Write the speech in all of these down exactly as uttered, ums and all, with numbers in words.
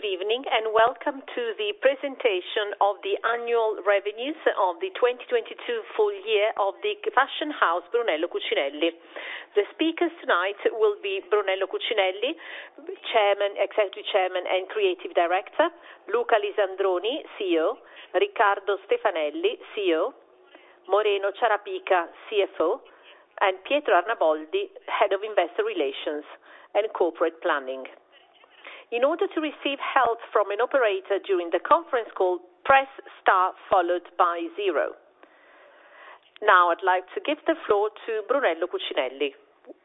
good evening, and welcome to the presentation of the annual revenues of the twenty twenty-two full year of the fashion house Brunello Cucinelli. The speakers tonight will be Brunello Cucinelli, Chairman, Executive Chairman and Creative Director, Luca Lisandroni, C E O, Riccardo Stefanelli, C E O, Moreno Ciarapica, C F O, and Pietro Arnaboldi, Head of Investor Relations and Corporate Planning. In order to receive help from an operator during the conference call, press star followed by zero. Now I'd like to give the floor to Brunello Cucinelli.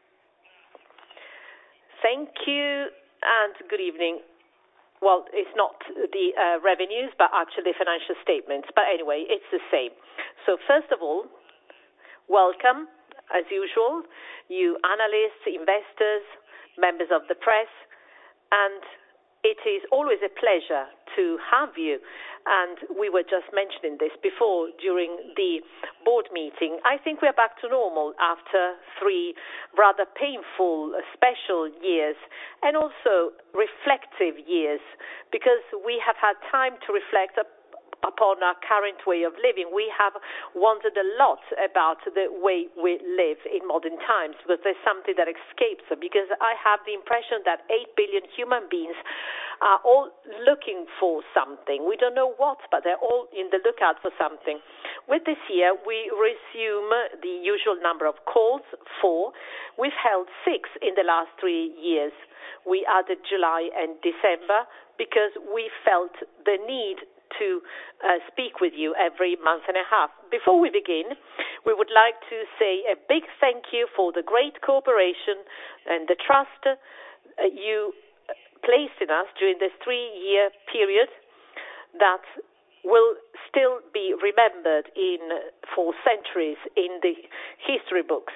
Thank you and good evening. Well, it's not the uh, revenues, but actually financial statements. But anyway, it's the same. So first of all, welcome, as usual, you analysts, investors, members of the press, and it is always a pleasure to have you. And we were just mentioning this before during the board meeting. I think we're back to normal after three rather painful, special years, and also reflective years, because we have had time to reflect upon our current way of living. We have wondered a lot about the way we live in modern times, because there's something that escapes us, because I have the impression that eight billion human beings are all looking for something. We don't know what, but they're all in the lookout for something. With this year, we resume the usual number of calls, four. We've held six in the last three years. We added July and December because we felt the need to uh, speak with you every month and a half. Before we begin, we would like to say a big thank you for the great cooperation and the trust uh, you placed in us during this three-year period that will still be remembered in for centuries in the history books.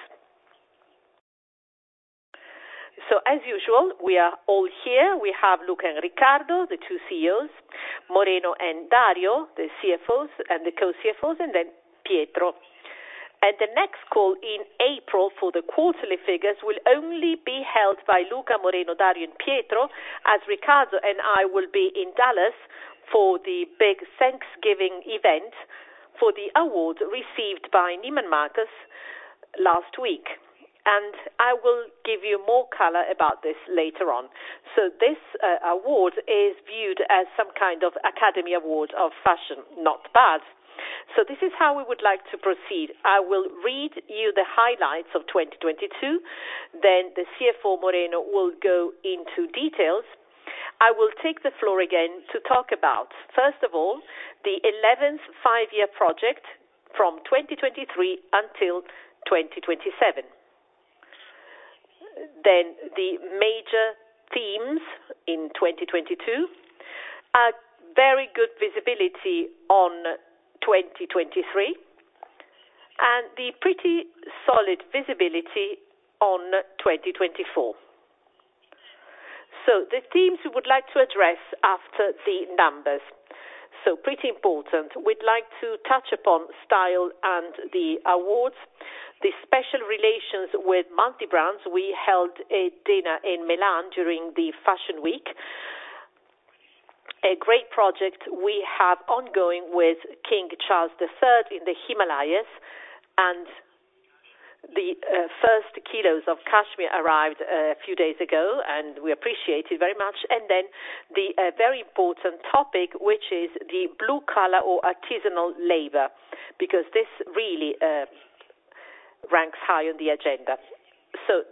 So, as usual, we are all here. We have Luca and Riccardo, the two C E Os, Moreno and Dario, the C F Os and the co-C F Os, and then Pietro. And the next call in April for the quarterly figures will only be held by Luca, Moreno, Dario, and Pietro, as Riccardo and I will be in Dallas for the big Thanksgiving event for the award received by Neiman Marcus last week. And I will give you more color about this later on. So this uh, award is viewed as some kind of Academy Award of fashion. Not bad. So this is how we would like to proceed. I will read you the highlights of twenty twenty-two. Then the C F O Moreno will go into details. I will take the floor again to talk about, first of all, the eleventh five-year project from twenty twenty-three until twenty twenty-seven. Then the major themes in twenty twenty-two, a very good visibility on twenty twenty-three, and the pretty solid visibility on twenty twenty-four. So the themes we would like to address after the numbers. So pretty important. We'd like to touch upon style and the awards, the special relations with multi-brands. We held a dinner in Milan during the Fashion Week. A great project we have ongoing with King Charles the Third in the Himalayas, and the uh, first kilos of cashmere arrived uh, a few days ago, and we appreciate it very much. And then the uh, very important topic, which is the blue-collar or artisanal labor, because this really uh, ranks high on the agenda. So,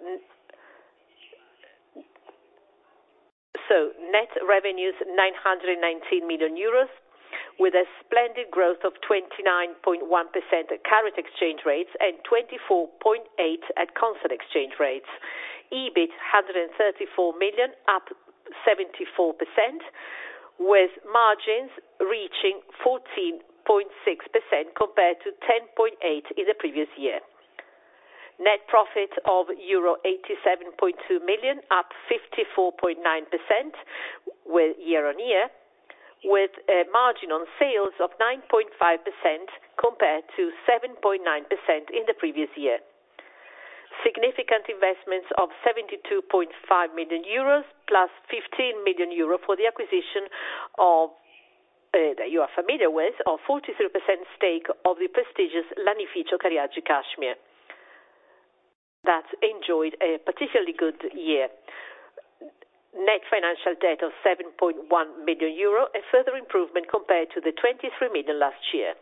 so net revenues nine hundred nineteen million euros, with a splendid growth of twenty-nine point one percent at current exchange rates and twenty-four point eight percent at constant exchange rates. EBIT one hundred thirty-four million, up seventy-four percent, with margins reaching fourteen point six percent compared to ten point eight percent in the previous year. Net profit of euro eighty-seven point two million, up fifty-four point nine percent with year on year, with a margin on sales of nine point five percent compared to seven point nine percent in the previous year. significant investments of seventy-two point five million euros plus fifteen million euros for the acquisition of Uh, that you are familiar with, of forty-three percent stake of the prestigious Lanificio Cariaggi Cashmere that enjoyed a particularly good year. Net financial debt of seven point one million euro, a further improvement compared to the twenty-three million last year.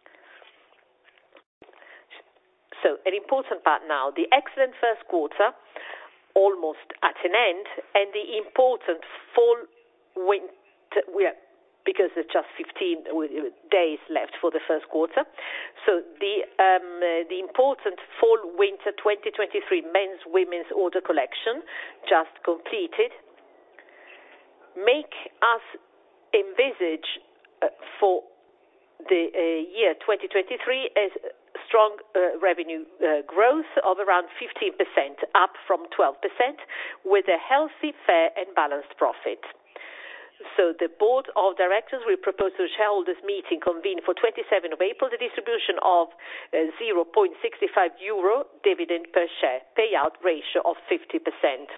So an important part now, the excellent first quarter, almost at an end, and the important fall winter, we are because there's just fifteen days left for the first quarter. So the um, the important fall-winter twenty twenty-three men's women's order collection just completed make us envisage uh, for the uh, year twenty twenty-three as strong uh, revenue uh, growth of around fifteen percent, up from twelve percent, with a healthy, fair and balanced profit. So the board of directors will propose to the shareholders meeting convened for twenty-seventh of April the distribution of uh, zero point six five euro dividend per share, payout ratio of fifty percent.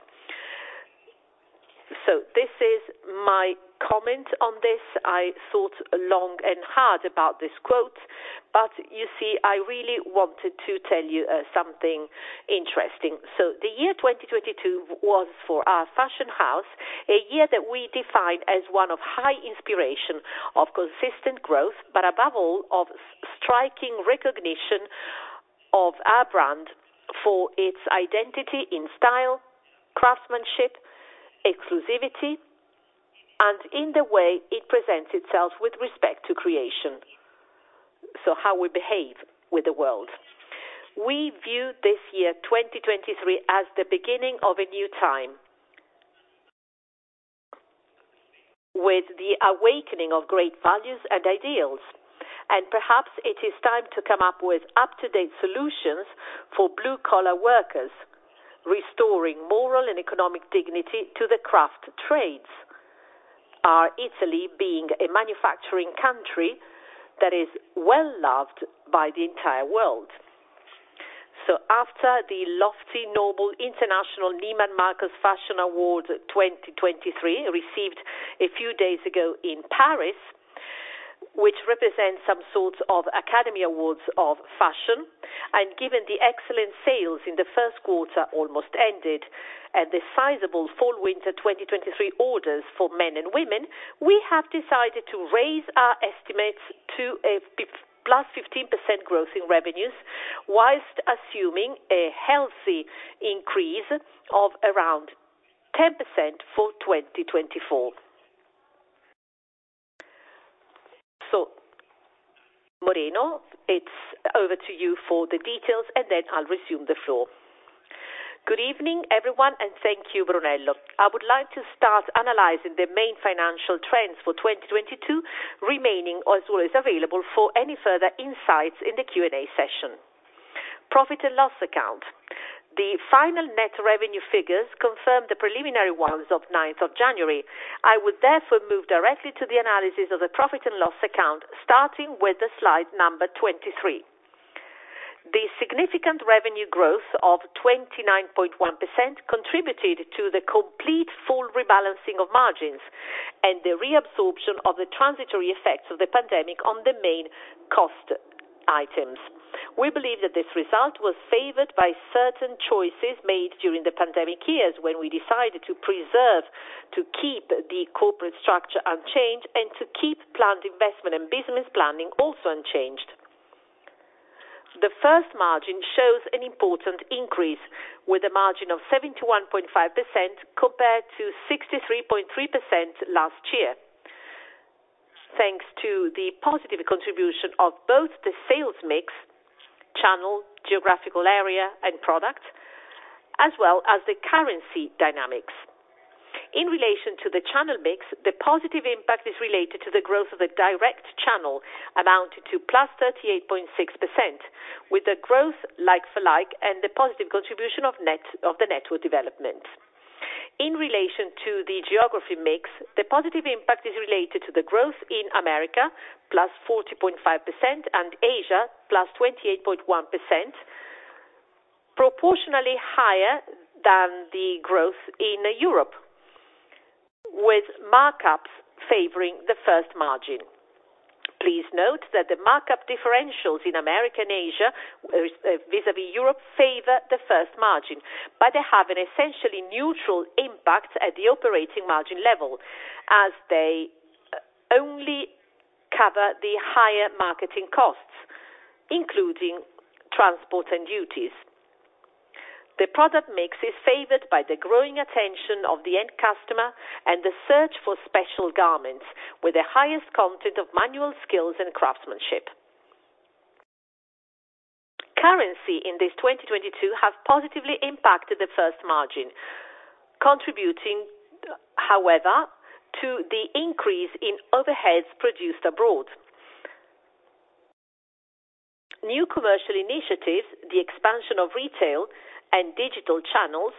So this is my comment on this. I thought long and hard about this quote, but you see, I really wanted to tell you uh, something interesting. So the year twenty twenty-two was for our fashion house a year that we define as one of high inspiration, of consistent growth, but above all of striking recognition of our brand for its identity in style, craftsmanship, exclusivity, and in the way it presents itself with respect to creation. So how we behave with the world. We view this year twenty twenty-three as the beginning of a new time, with the awakening of great values and ideals. And perhaps it is time to come up with up-to-date solutions for blue-collar workers, restoring moral and economic dignity to the craft trades. Our Italy being a manufacturing country that is well loved by the entire world. So after the lofty, noble International Neiman Marcus Fashion Award twenty twenty-three received a few days ago in Paris, which represents some sort of Academy Awards of fashion, and given the excellent sales in the first quarter almost ended, and the sizable fall-winter twenty twenty-three orders for men and women, we have decided to raise our estimates to a plus fifteen percent growth in revenues, whilst assuming a healthy increase of around ten percent for twenty twenty-four. So, Moreno, it's over to you for the details, and then I'll resume the floor. Good evening, everyone, and thank you, Brunello. I would like to start analyzing the main financial trends for twenty twenty-two, remaining as always available for any further insights in the Q and A session. Profit and loss account. The final net revenue figures confirm the preliminary ones of ninth of January. I would therefore move directly to the analysis of the profit and loss account, starting with the slide number twenty-three. The significant revenue growth of twenty-nine point one percent contributed to the complete full rebalancing of margins and the reabsorption of the transitory effects of the pandemic on the main cost items. We believe that this result was favored by certain choices made during the pandemic years, when we decided to preserve, to keep the corporate structure unchanged, and to keep planned investment and business planning also unchanged. The first margin shows an important increase, with a margin of seventy-one point five percent compared to sixty-three point three percent last year, thanks to the positive contribution of both the sales mix, channel, geographical area, and product, as well as the currency dynamics. In relation to the channel mix, the positive impact is related to the growth of the direct channel, amounting to plus thirty-eight point six percent, with the growth like-for-like and the positive contribution of net of the network development. In relation to the geography mix, the positive impact is related to the growth in America, plus forty point five percent, and Asia, plus twenty-eight point one percent, proportionally higher than the growth in Europe, with markups favoring the first margin. Please note that the markup differentials in America and Asia vis-à-vis Europe favor the first margin, but they have an essentially neutral impact at the operating margin level, as they only cover the higher marketing costs, including transport and duties. The product mix is favored by the growing attention of the end customer and the search for special garments with the highest content of manual skills and craftsmanship. Currency in this twenty twenty-two has positively impacted the first margin, contributing, however, to the increase in overheads produced abroad. New commercial initiatives, the expansion of retail, and digital channels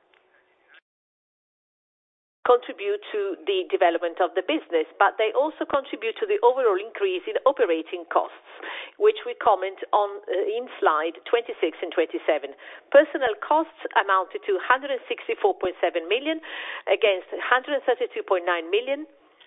contribute to the development of the business, but they also contribute to the overall increase in operating costs, which we comment on uh, in slide twenty-six and twenty-seven. Personnel costs amounted to one hundred sixty-four point seven million against one hundred thirty-two point nine million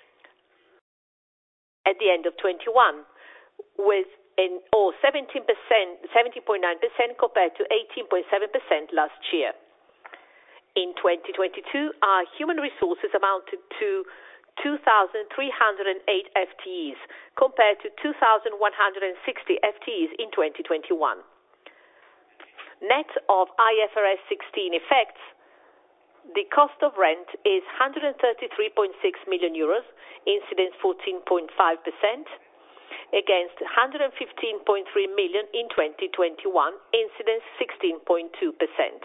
at the end of twenty-one, with In, or seventeen percent, seventeen point nine percent compared to eighteen point seven percent last year. In twenty twenty-two, our human resources amounted to two thousand three hundred eight F T Es compared to two thousand one hundred sixty F T Es in twenty twenty-one. Net of I F R S sixteen effects, the cost of rent is one hundred thirty-three point six million euros, incidence fourteen point five percent, against one hundred fifteen point three million in twenty twenty-one, incidence sixteen point two percent.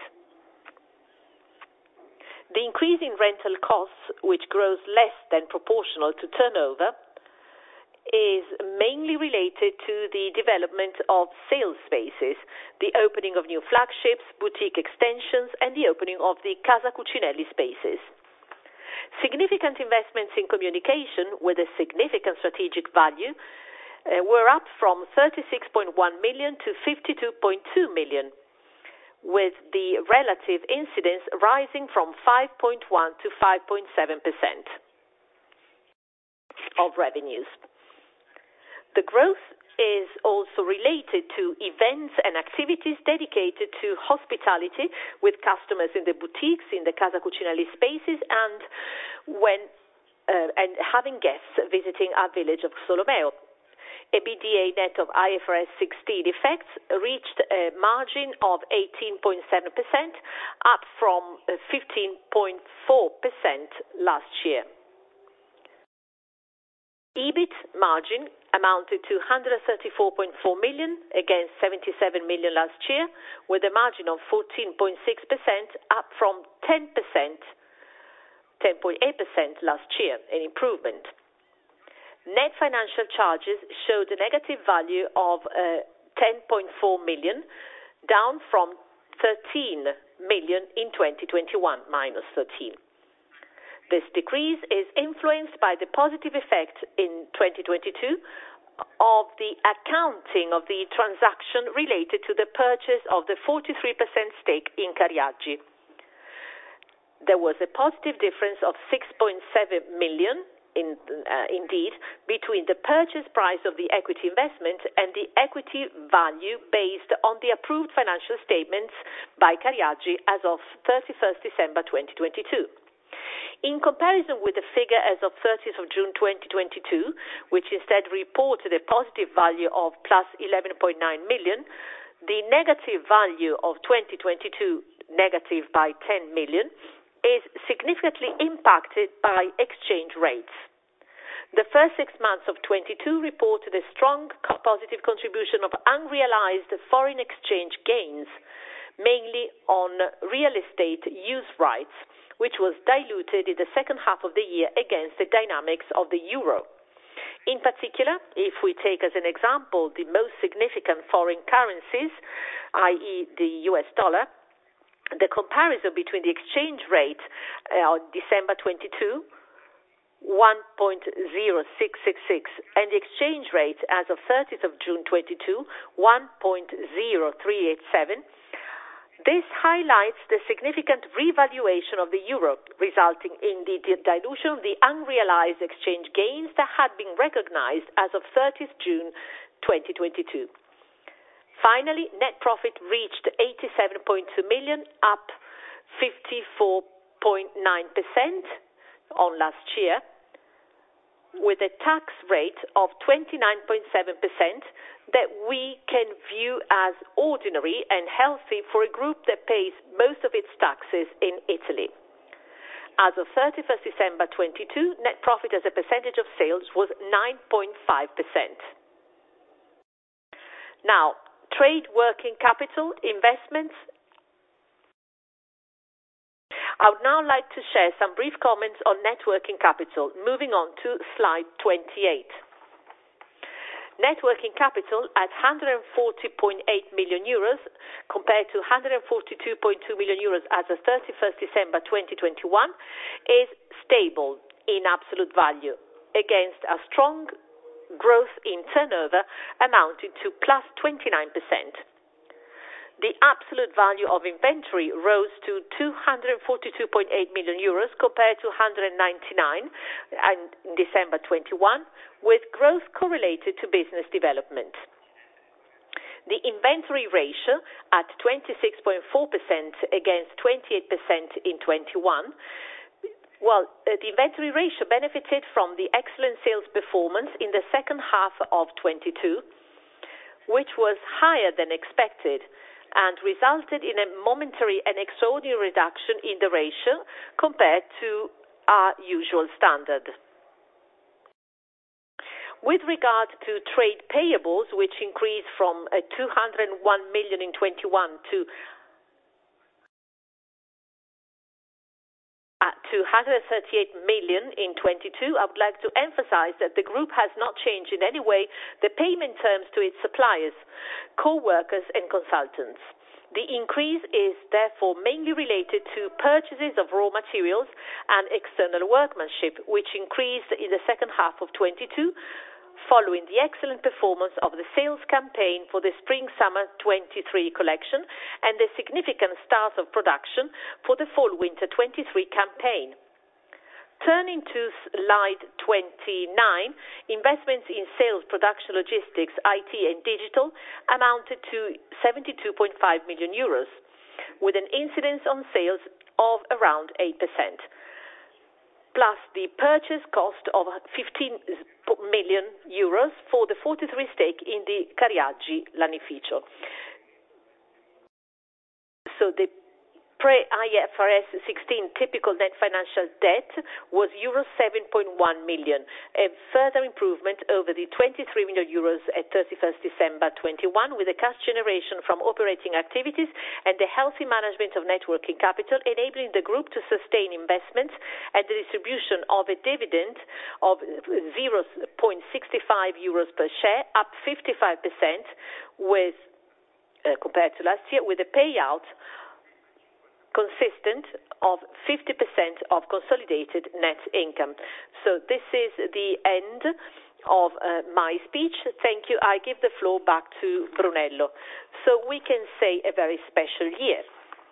The increase in rental costs, which grows less than proportional to turnover, is mainly related to the development of sales spaces, the opening of new flagships, boutique extensions, and the opening of the Casa Cucinelli spaces. Significant investments in communication with a significant strategic value Uh, were up from thirty-six point one million to fifty-two point two million, with the relative incidence rising from five point one to five point seven percent of revenues. The growth is also related to events and activities dedicated to hospitality with customers in the boutiques, in the Casa Cucinelli spaces, and when uh, and having guests visiting our village of Solomeo. EBITDA net of I F R S sixteen effects reached a margin of eighteen point seven percent, up from fifteen point four percent last year. EBIT margin amounted to one hundred thirty-four point four million against seventy-seven million last year, with a margin of fourteen point six percent, up from ten percent, ten point eight percent last year, an improvement. Net financial charges showed a negative value of uh, ten point four million, down from thirteen million in twenty twenty-one, minus thirteen. This decrease is influenced by the positive effect in twenty twenty-two of the accounting of the transaction related to the purchase of the forty-three percent stake in Cariaggi. There was a positive difference of six point seven million In, uh, indeed, between the purchase price of the equity investment and the equity value based on the approved financial statements by Cariaggi as of thirty-first December twenty twenty-two. In comparison with the figure as of thirtieth of June twenty twenty-two, which instead reported a positive value of plus eleven point nine million, the negative value of twenty twenty-two, negative by ten million, is significantly impacted by exchange rates. The first six months of twenty-two reported a strong positive contribution of unrealized foreign exchange gains, mainly on real estate use rights, which was diluted in the second half of the year against the dynamics of the euro. In particular, if we take as an example the most significant foreign currencies, that is the U S dollar, the comparison between the exchange rate uh, on December twenty-two, one point zero six six six, and the exchange rate as of thirtieth of June twenty-two, one point zero three eight seven, This highlights the significant revaluation of the euro, resulting in the dilution of the unrealized exchange gains that had been recognized as of thirtieth June twenty twenty-two. Finally, net profit reached eighty-seven point two million, up fifty-four point nine percent on last year, with a tax rate of twenty-nine point seven percent that we can view as ordinary and healthy for a group that pays most of its taxes in Italy. As of thirty-first December twenty-two, net profit as a percentage of sales was nine point five percent. Now, trade working capital investments. I would now like to share some brief comments on net working capital, moving on to slide twenty-eight. Net working capital at one hundred forty point eight million euros compared to one hundred forty-two point two million euros as of thirty-first December twenty twenty-one is stable in absolute value against a strong growth in turnover amounting to plus twenty-nine percent. The absolute value of inventory rose to two hundred forty-two point eight million euros compared to one hundred ninety-nine in December twenty-one, with growth correlated to business development. The inventory ratio at twenty-six point four percent against twenty-eight percent in twenty-one. Well, uh, the inventory ratio benefited from the excellent sales performance in the second half of twenty-two, which was higher than expected, and resulted in a momentary and extraordinary reduction in the ratio compared to our usual standard. With regard to trade payables, which increased from uh, two hundred one million in twenty-one to at two hundred thirty-eight million in twenty-two, I would like to emphasize that the group has not changed in any way the payment terms to its suppliers, co-workers and consultants. The increase is therefore mainly related to purchases of raw materials and external workmanship, which increased in the second half of twenty-two, following the excellent performance of the sales campaign for the Spring-Summer twenty-three collection and the significant start of production for the Fall-Winter twenty-three campaign. Turning to slide twenty-nine, investments in sales, production, logistics, I T and digital amounted to seventy-two point five million euros, with an incidence on sales of around eight percent. Plus the purchase cost of fifteen million euros for the forty-three stake in the Cariaggi Lanificio. So the pre-I F R S sixteen typical net financial debt was euro seven point one million, a further improvement over the twenty-three million euros at thirty-first December twenty-one, with a cash generation from operating activities and the healthy management of net working capital, enabling the group to sustain investments and the distribution of a dividend of zero point six five euros per share, up fifty-five percent with uh, compared to last year, with a payout consistent of fifty percent of consolidated net income. So this is the end of uh, my speech. Thank you. I give the floor back to Brunello. So we can say a very special year.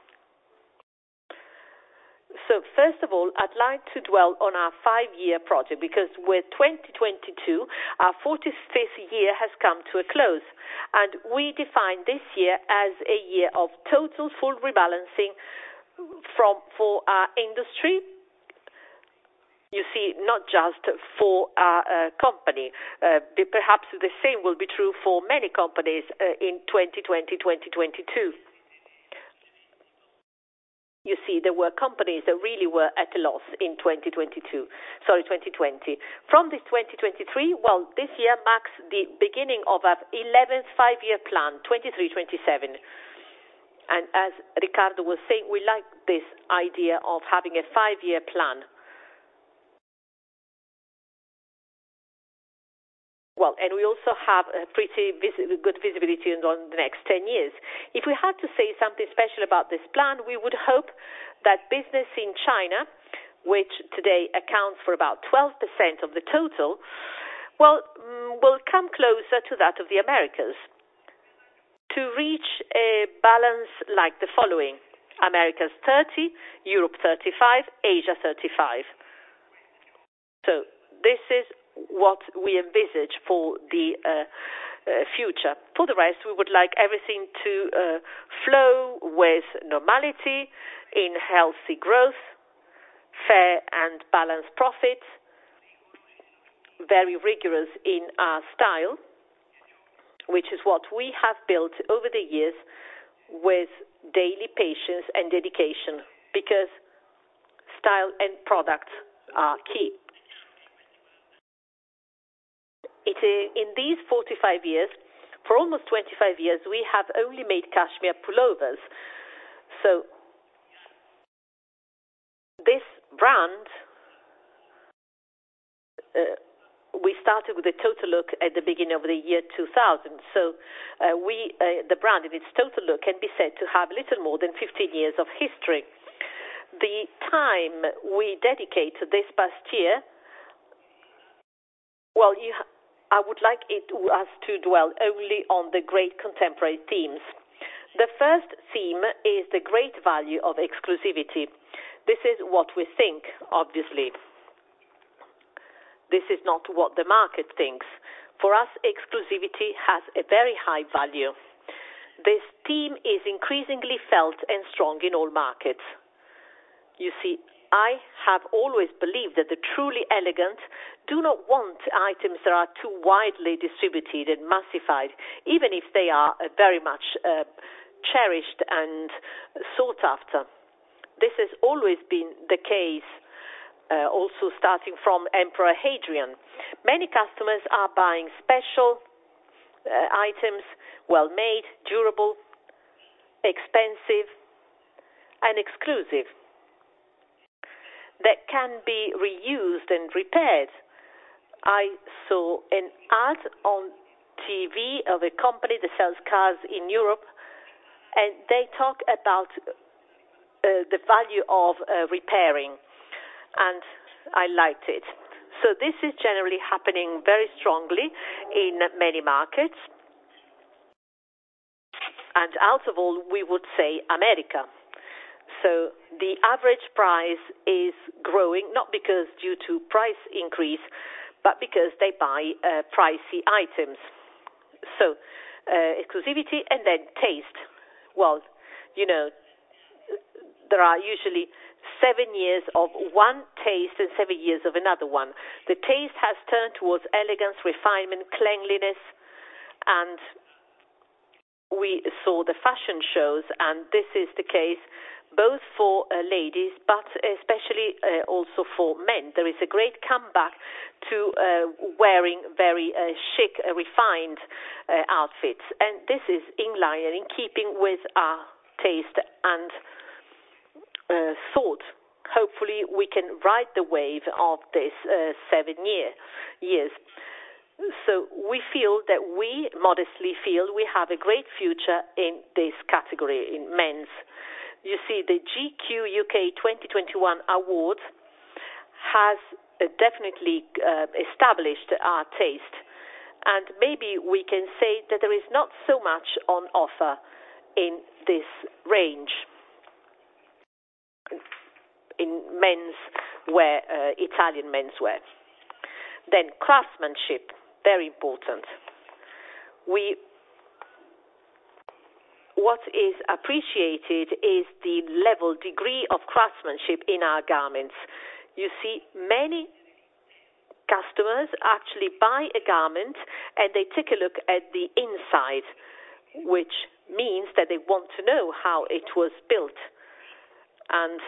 So first of all, I'd like to dwell on our five-year project, because with twenty twenty-two, our forty-fifth year has come to a close, and we define this year as a year of total full rebalancing from for our industry. You see, not just for our uh, company. Uh, perhaps the same will be true for many companies uh, in twenty twenty, twenty twenty-two. You see, there were companies that really were at a loss in twenty twenty-two, sorry, twenty twenty. From this twenty twenty-three, well, this year marks the beginning of our eleventh five-year plan, twenty-three twenty-seven. And as Riccardo was saying, we like this idea of having a five-year plan. Well, and we also have a pretty vis- good visibility on the next ten years. If we had to say something special about this plan, we would hope that business in China, which today accounts for about twelve percent of the total, well, will come closer to that of the Americas. to reach a balance like the following: Americas thirty, Europe thirty-five, Asia thirty-five. So this is what we envisage for the uh, uh, future. For the rest, we would like everything to uh, flow with normality, in healthy growth, fair and balanced profits, very rigorous in our style, which is what we have built over the years with daily patience and dedication, because style and products are key. It, in these forty-five years, for almost twenty-five years, we have only made cashmere pullovers. So this brand, uh, we started with a total look at the beginning of the year two thousand. So uh, we, uh, the brand in its total look can be said to have little more than fifteen years of history. The time we dedicate to this past year, well, you ha- I would like it, us to dwell only on the great contemporary themes. The first theme is the great value of exclusivity. This is what we think, obviously. This is not what the market thinks. For us, exclusivity has a very high value. This theme is increasingly felt and strong in all markets. You see, I have always believed that the truly elegant do not want items that are too widely distributed and massified, even if they are uh, very much uh, cherished and sought after. This has always been the case, uh, also starting from Emperor Hadrian. Many customers are buying special uh, items, well-made, durable, expensive, and exclusive, that can be reused and repaired. I saw an ad on T V of a company that sells cars in Europe, and they talk about uh, the value of uh, repairing, and I liked it. So this is generally happening very strongly in many markets, and out of all, we would say America. So the average price is growing, not because due to price increase, but because they buy uh, pricey items. So uh, exclusivity and then taste. Well, you know, there are usually seven years of one taste and seven years of another one. The taste has turned towards elegance, refinement, cleanliness, and we saw the fashion shows, and this is the case both for uh, ladies, but especially uh, also for men. There is a great comeback to uh, wearing very uh, chic, uh, refined uh, outfits, and this is in line and in keeping with our taste and uh, thought. Hopefully, we can ride the wave of this uh, seven year years. So we feel that we modestly feel we have a great future in this category, in men's. You see, the G Q U K twenty twenty-one award has uh, definitely uh, established our taste, and maybe we can say that there is not so much on offer in this range, in men's wear, uh, Italian menswear. Then craftsmanship, very important. We What is appreciated is the level, degree of craftsmanship in our garments. You see, many customers actually buy a garment and they take a look at the inside, which means that they want to know how it was built. And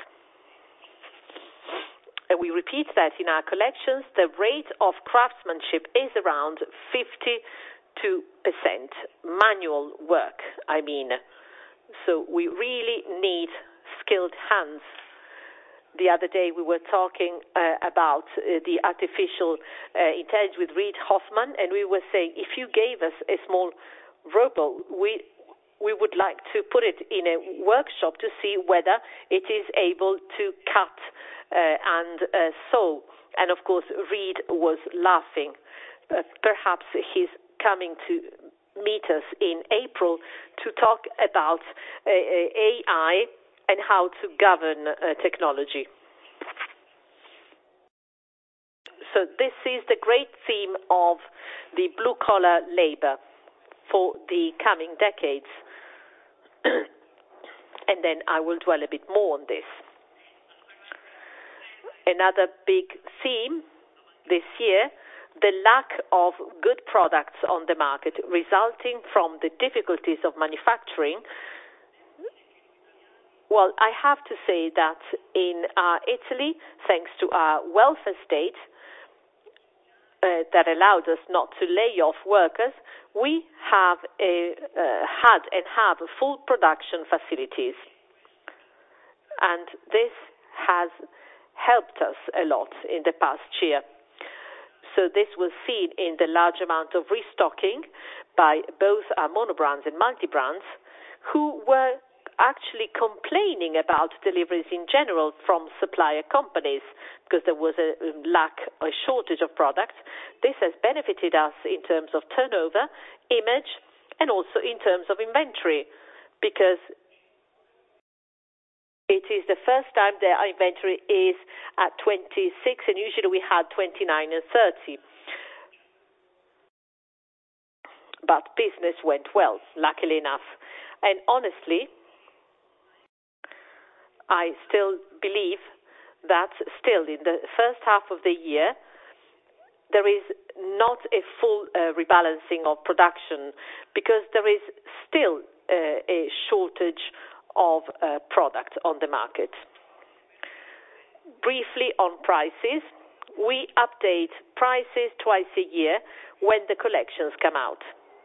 we repeat that in our collections, the rate of craftsmanship is around fifty-two percent manual work, I mean. So we really need skilled hands. The other day we were talking uh, about uh, the artificial uh, intelligence with Reid Hoffman, and we were saying if you gave us a small robot, we we would like to put it in a workshop to see whether it is able to cut uh, and uh, sew. And of course, Reid was laughing. Uh, perhaps he's coming to meet us in April to talk about uh, A I and how to govern uh, technology. So this is the great theme of the blue-collar labor for the coming decades. And then I will dwell a bit more on this. Another big theme this year, the lack of good products on the market resulting from the difficulties of manufacturing. Well, I have to say that in uh, Italy, thanks to our welfare state, Uh, that allowed us not to lay off workers, we have a, uh, had and have full production facilities. And this has helped us a lot in the past year. So this was seen in the large amount of restocking by both our monobrands and multi-brands, who were actually complaining about deliveries in general from supplier companies because there was a lack, a shortage of products. This has benefited us in terms of turnover, image, and also in terms of inventory, because it is the first time that our inventory is at twenty-six, and usually we had twenty-nine and thirty. But business went well, luckily enough. And honestly, I still believe that still in the first half of the year, there is not a full uh, rebalancing of production because there is still uh, a shortage of uh, product on the market. Briefly on prices, we update prices twice a year when the collections come out.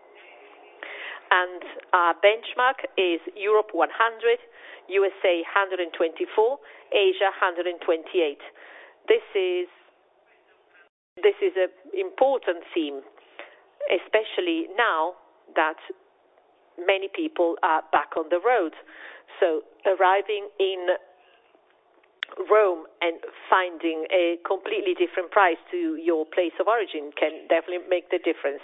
And our benchmark is Europe one hundred, U S A one hundred twenty-four, Asia one hundred twenty-eight. This is this is an important theme, especially now that many people are back on the road. So arriving in Rome and finding a completely different price to your place of origin can definitely make the difference.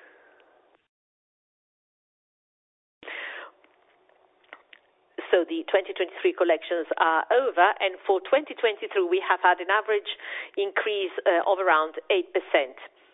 So the twenty twenty-three collections are over, and for twenty twenty-three we have had an average increase uh, of around eight percent.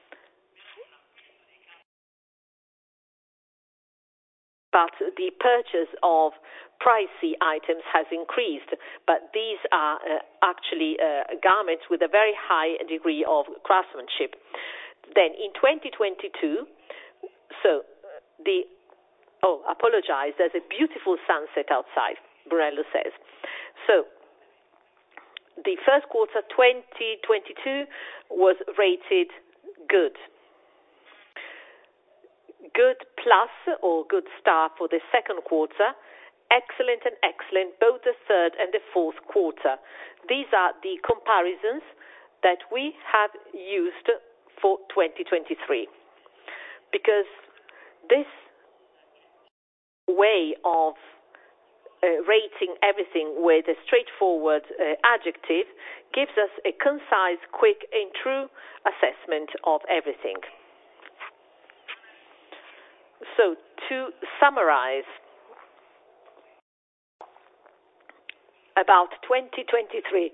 But the purchase of pricey items has increased, but these are uh, actually uh, garments with a very high degree of craftsmanship. Then in twenty twenty-two, so the Oh, apologize. There's a beautiful sunset outside, Brunello says. So, the first quarter twenty twenty-two was rated good. Good plus or good star for the second quarter. Excellent and excellent both the third and the fourth quarter. These are the comparisons that we have used for twenty twenty-three. Because this way of uh, rating everything with a straightforward uh, adjective gives us a concise, quick, and true assessment of everything. So, to summarize about twenty twenty-three,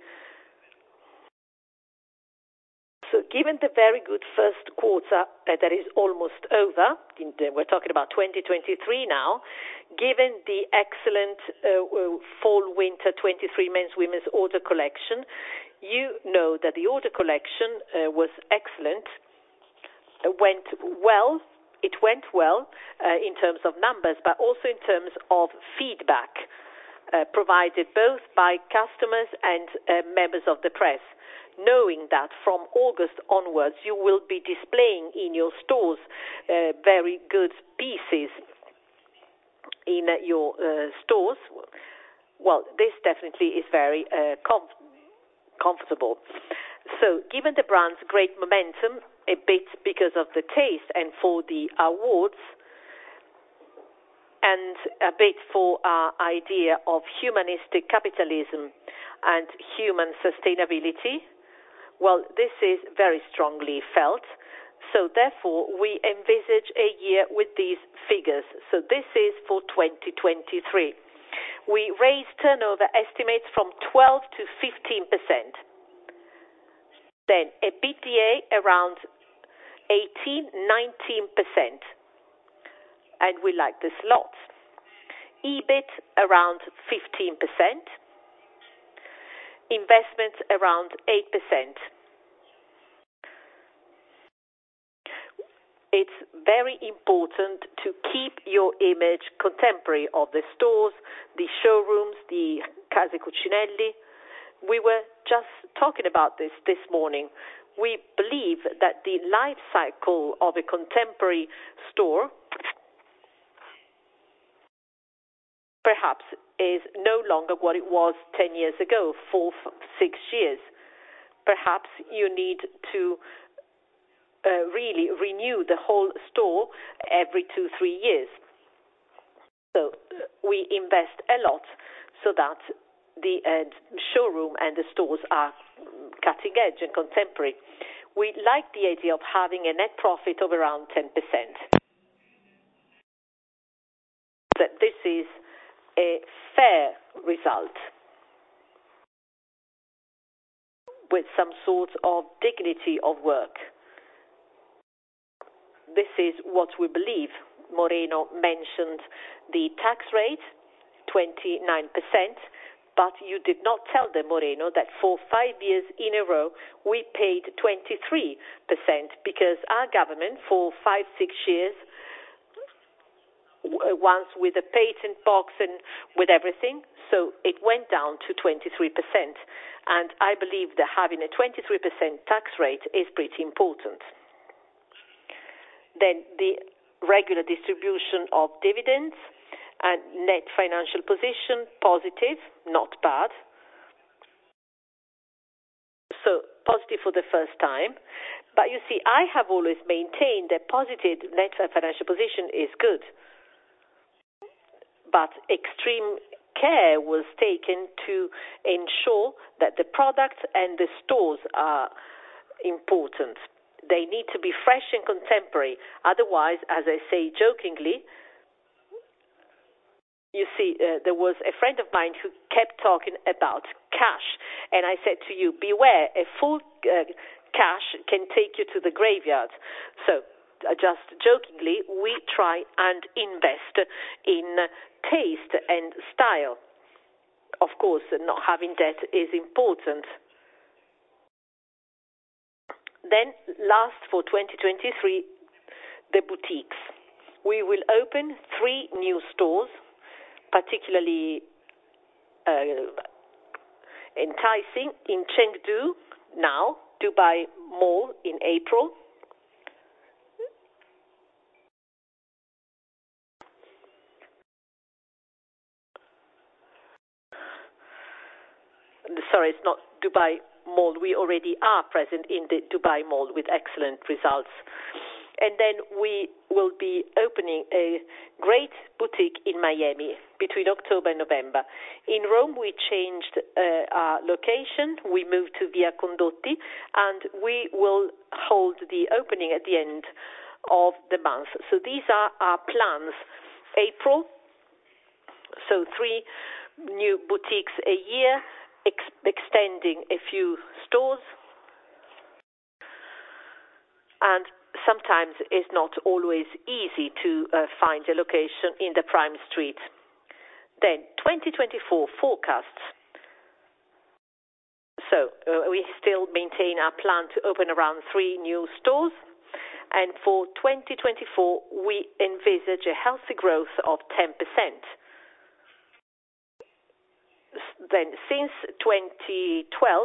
so given the very good first quarter uh, that is almost over, we're talking about twenty twenty-three now, given the excellent uh, fall-winter twenty-three men's women's order collection, you know that the order collection uh, was excellent, uh, went well, it went well uh, in terms of numbers, but also in terms of feedback uh, provided both by customers and uh, members of the press, knowing that from August onwards you will be displaying in your stores uh, very good pieces in uh, your uh, stores. Well, this definitely is very uh, com- comfortable. So, given the brand's great momentum, a bit because of the taste and for the awards, and a bit for our idea of humanistic capitalism and human sustainability, well, this is very strongly felt. So therefore, we envisage a year with these figures. So this is for twenty twenty-three. We raised turnover estimates from twelve to fifteen percent. Then EBITDA around eighteen, nineteen percent. And we like this lot. EBIT around fifteen percent. Investments around eight percent. It's very important to keep your image contemporary of the stores, the showrooms, the Case Cucinelli. We were just talking about this this morning. We believe that the life cycle of a contemporary store perhaps is no longer what it was ten years ago, four, six years. Perhaps you need to Uh, really renew the whole store every two, three years. So uh, we invest a lot so that the uh, showroom and the stores are cutting edge and contemporary. We like the idea of having a net profit of around ten percent. That this is a fair result with some sort of dignity of work. This is what we believe. Moreno mentioned the tax rate, twenty-nine percent, but you did not tell them, Moreno, that for five years in a row we paid twenty-three percent because our government for five, six years, once with a patent box and with everything, so it went down to twenty-three percent. And I believe that having a twenty-three percent tax rate is pretty important. Then the regular distribution of dividends and net financial position, positive, not bad. So positive for the first time. But you see, I have always maintained that positive net financial position is good. But extreme care was taken to ensure that the products and the stores are important. They need to be fresh and contemporary. Otherwise, as I say jokingly, you see, uh, there was a friend of mine who kept talking about cash. And I said to you, beware, a full uh, cash can take you to the graveyard. So, uh, just jokingly, we try and invest in taste and style. Of course, not having debt is important. Then, last for twenty twenty-three, the boutiques. We will open three new stores, particularly uh, enticing in Chengdu now, Dubai Mall in April. Sorry, it's not Dubai Mall. We already are present in the Dubai Mall with excellent results. And then we will be opening a great boutique in Miami between October and November. In Rome, we changed uh, our location. We moved to Via Condotti, and we will hold the opening at the end of the month. So these are our plans. April, so three new boutiques a year, ex- extending a few stores, and sometimes it's not always easy to uh, find a location in the prime street. Then twenty twenty-four forecasts. So uh, we still maintain our plan to open around three new stores. And for twenty twenty-four, we envisage a healthy growth of ten percent. Then since twenty twelve,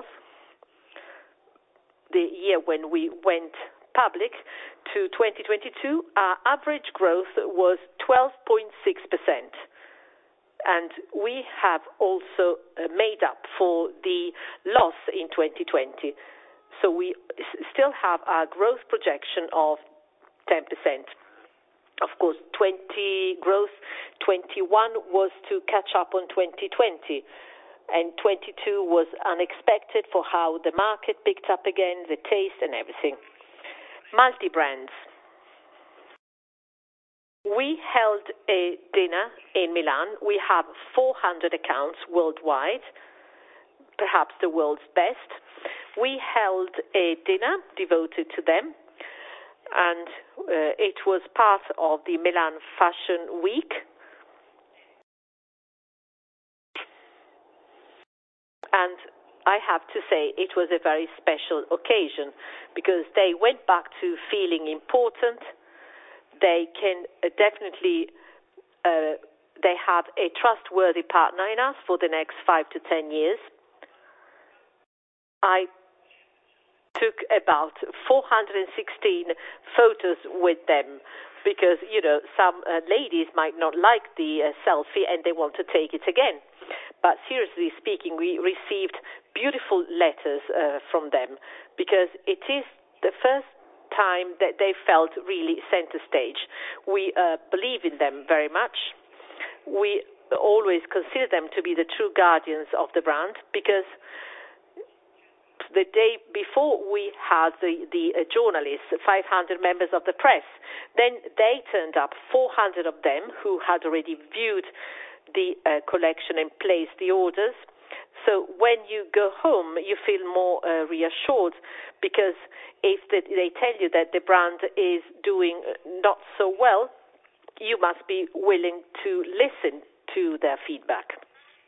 the year when we went public, to twenty twenty-two, our average growth was twelve point six percent. And we have also made up for the loss in twenty twenty. So we still have our growth projection of ten percent. Of course, twenty growth, twenty-one was to catch up on twenty twenty. And twenty-two was unexpected for how the market picked up again, the taste and everything. multi-brands. We held a dinner in Milan. We have four hundred accounts worldwide, perhaps the world's best. We held a dinner devoted to them, and uh, it was part of the Milan Fashion Week. And I have to say it was a very special occasion because they went back to feeling important. They can uh, definitely, uh, they have a trustworthy partner in us for the next five to ten years. I took about four hundred sixteen photos with them because, you know, some uh, ladies might not like the uh, selfie and they want to take it again. But seriously speaking, we received beautiful letters uh, from them because it is the first time that they felt really center stage. We uh, believe in them very much. We always consider them to be the true guardians of the brand because the day before we had the, the uh, journalists, five hundred members of the press. Then they turned up, four hundred of them who had already viewed the uh, collection and placed the orders. So when you go home, you feel more uh, reassured because if the, they tell you that the brand is doing not so well, you must be willing to listen to their feedback.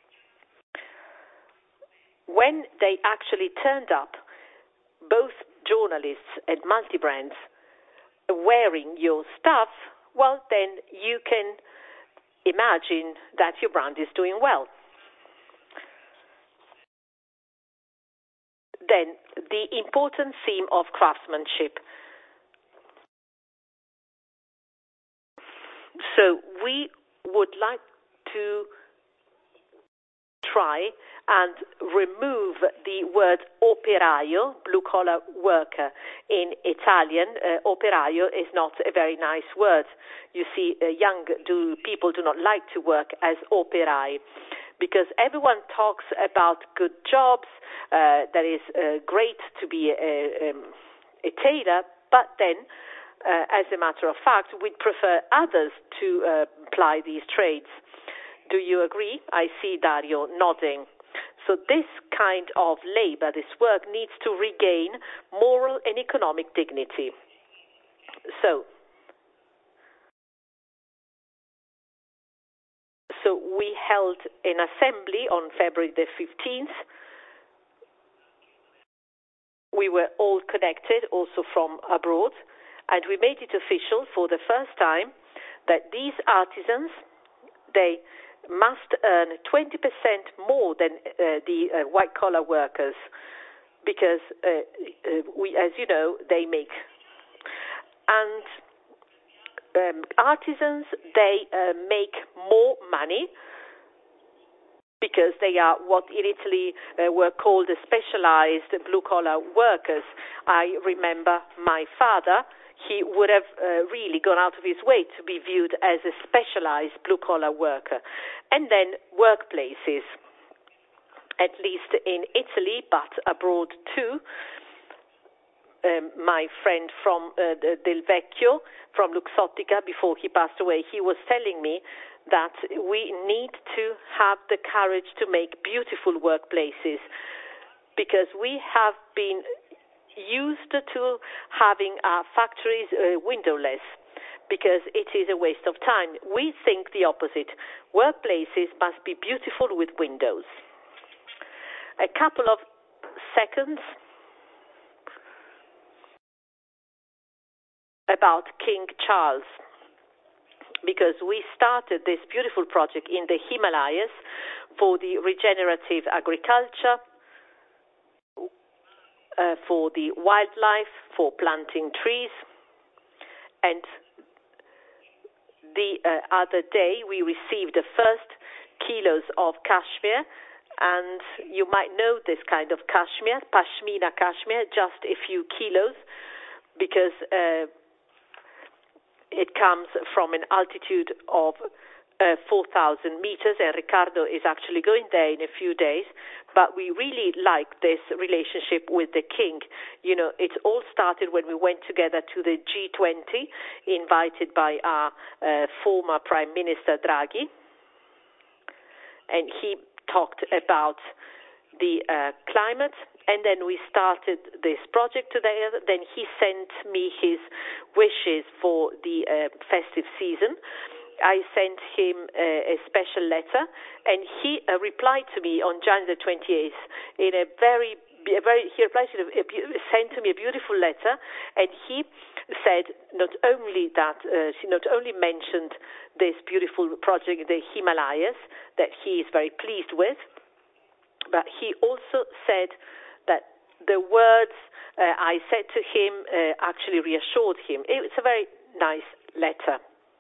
When they actually turned up, both journalists and multi-brands wearing your stuff, well, then you can imagine that your brand is doing well. Then, the important theme of craftsmanship. So, we would like to try and remove the word operaio, blue-collar worker. In Italian, uh, operaio is not a very nice word. You see, uh, young do, people do not like to work as operai because everyone talks about good jobs, uh, that is uh, great to be a, um, a tailor, but then, uh, as a matter of fact, we'd prefer others to uh, ply these trades. Do you agree? I see Dario nodding. So this kind of labor, this work, needs to regain moral and economic dignity. So, so we held an assembly on February the fifteenth. We were all connected, also from abroad, and we made it official for the first time that these artisans, they must earn twenty percent more than uh, the uh, white-collar workers because, uh, uh, we, as you know, they make. And um, artisans, they uh, make more money because they are what in Italy uh, were called the specialized blue-collar workers. I remember my father, he would have uh, really gone out of his way to be viewed as a specialized blue-collar worker. And then workplaces, at least in Italy, but abroad too. Um, my friend from uh, Del Vecchio, from Luxottica, before he passed away, he was telling me that we need to have the courage to make beautiful workplaces because we have been used to having our factories uh, windowless because it is a waste of time. We think the opposite. Workplaces must be beautiful with windows. A couple of seconds about King Charles, because we started this beautiful project in the Himalayas for the regenerative agriculture, uh, for the wildlife, for planting trees. And the uh, other day we received the first kilos of cashmere, and you might know this kind of cashmere, pashmina cashmere, just a few kilos, because uh, it comes from an altitude of uh, four thousand meters, and Riccardo is actually going there in a few days. But we really like this relationship with the king. You know, it all started when we went together to the G twenty, invited by our uh, former Prime Minister Draghi, and he talked about the uh, climate. And then we started this project together. Then he sent me his wishes for the uh, festive season. I sent him a, a special letter, and he uh, replied to me on January twenty-eighth in a very, a very. He replied to a, sent to me a beautiful letter, and he said not only that uh, she not only mentioned this beautiful project, the Himalayas, that he is very pleased with, but he also said that the words uh, I said to him uh, actually reassured him. It's a very nice letter.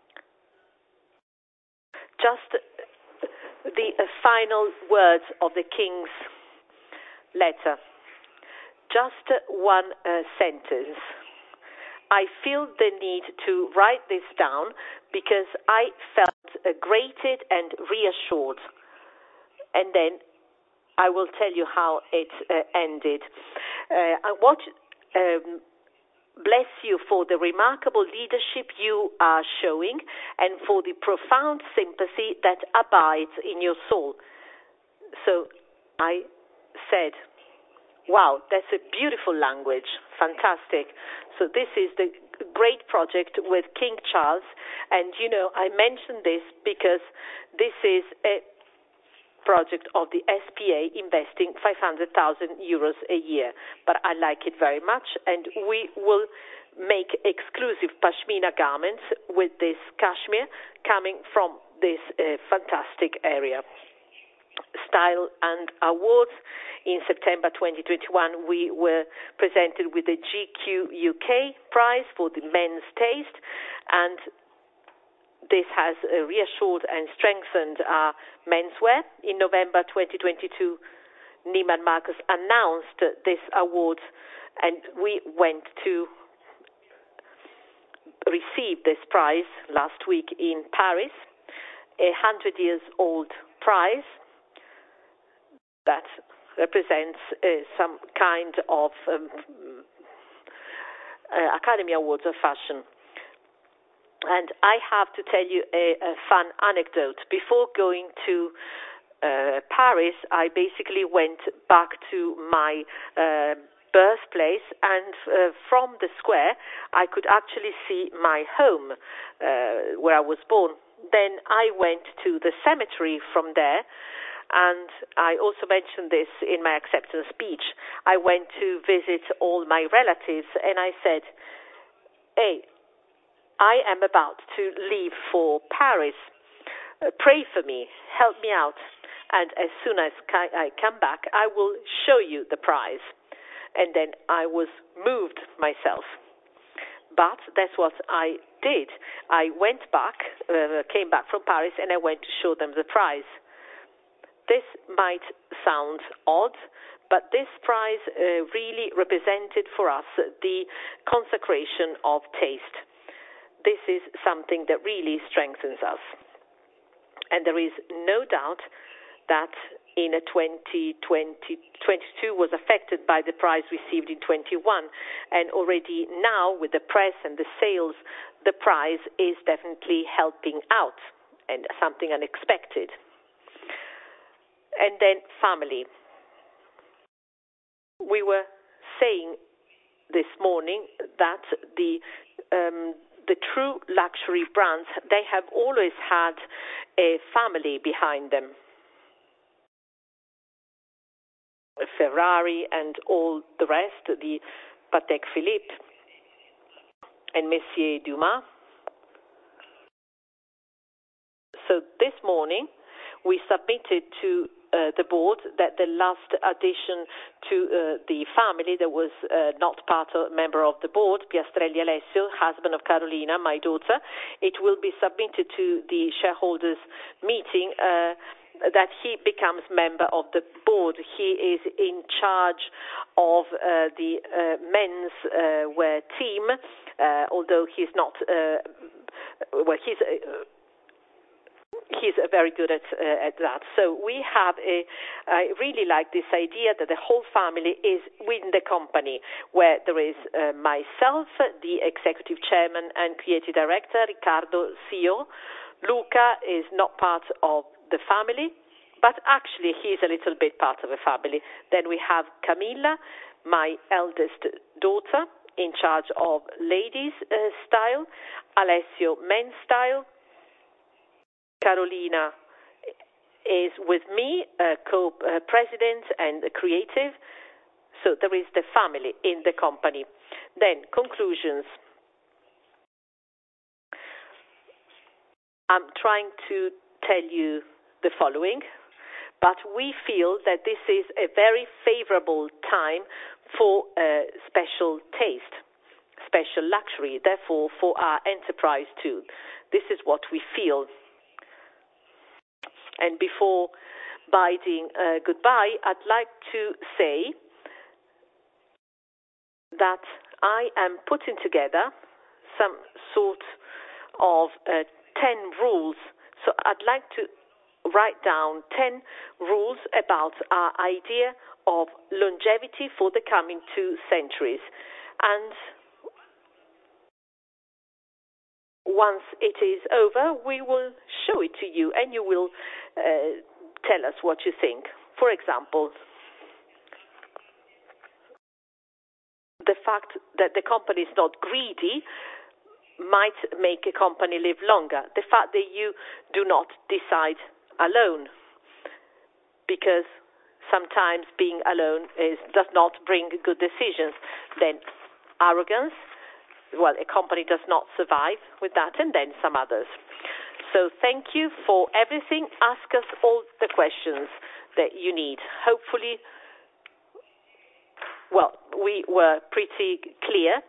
Just the uh, final words of the king's letter. Just one uh, sentence. I feel the need to write this down because I felt uh, grated and reassured. And then I will tell you how it uh, ended. Uh, I want to um, bless you for the remarkable leadership you are showing and for the profound sympathy that abides in your soul. So I said, wow, that's a beautiful language. Fantastic. So this is the great project with King Charles. And, you know, I mentioned this because this is a project of the S P A investing five hundred thousand euros a year. But I like it very much, and we will make exclusive pashmina garments with this cashmere coming from this uh, fantastic area. Style and Awards. In September twenty twenty-one, we were presented with the G Q U K prize for the men's taste, and this has uh, reassured and strengthened our menswear. In November twenty twenty-two, Neiman Marcus announced this award, and we went to receive this prize last week in Paris, a hundred years old prize that represents uh, some kind of um, uh, Academy Awards of fashion. And I have to tell you a, a fun anecdote. Before going to uh, Paris, I basically went back to my uh, birthplace, and uh, from the square, I could actually see my home uh, where I was born. Then I went to the cemetery from there, and I also mentioned this in my acceptance speech. I went to visit all my relatives, and I said, hey, I am about to leave for Paris. Uh, pray for me. Help me out. And as soon as I come back, I will show you the prize. And then I was moved myself. But that's what I did. I went back, uh, came back from Paris, and I went to show them the prize. This might sound odd, but this prize uh, really represented for us the consecration of taste. This is something that really strengthens us. And there is no doubt that in a twenty twenty, twenty-two was affected by the prize received in twenty-one. And already now, with the press and the sales, the prize is definitely helping out, and something unexpected. And then family. We were saying this morning that the um, the true luxury brands, they have always had a family behind them. Ferrari and all the rest, the Patek Philippe and Messier Dumas. So this morning, we submitted to Uh, the board that the last addition to uh, the family that was uh, not part of member of the board, Piastrelli Alessio, husband of Carolina, my daughter, it will be submitted to the shareholders meeting uh, that he becomes member of the board. He is in charge of uh, the uh, men's uh, wear team, uh, although he's not uh, well he's uh, he's uh, very good at uh, at that. So we have a. I really like this idea that the whole family is within the company, where there is uh, myself, the executive chairman and creative director, Riccardo, C E O. Luca is not part of the family, but actually he's a little bit part of the family. Then we have Camilla, my eldest daughter, in charge of ladies' uh, style, Alessio, men's style. Carolina is with me, uh, co-president and creative. So there is the family in the company. Then conclusions. I'm trying to tell you the following, but we feel that this is a very favorable time for uh, special taste, special luxury, therefore for our enterprise too. This is what we feel. And before bidding uh, goodbye, I'd like to say that I am putting together some sort of uh, ten rules. So I'd like to write down ten rules about our idea of longevity for the coming two centuries. And once it is over, we will show it to you and you will uh, tell us what you think. For example, the fact that the company is not greedy might make a company live longer. The fact that you do not decide alone, because sometimes being alone is, does not bring good decisions. Then arrogance. Well, a company does not survive with that, and then some others. So thank you for everything. Ask us all the questions that you need. Hopefully, well, we were pretty clear.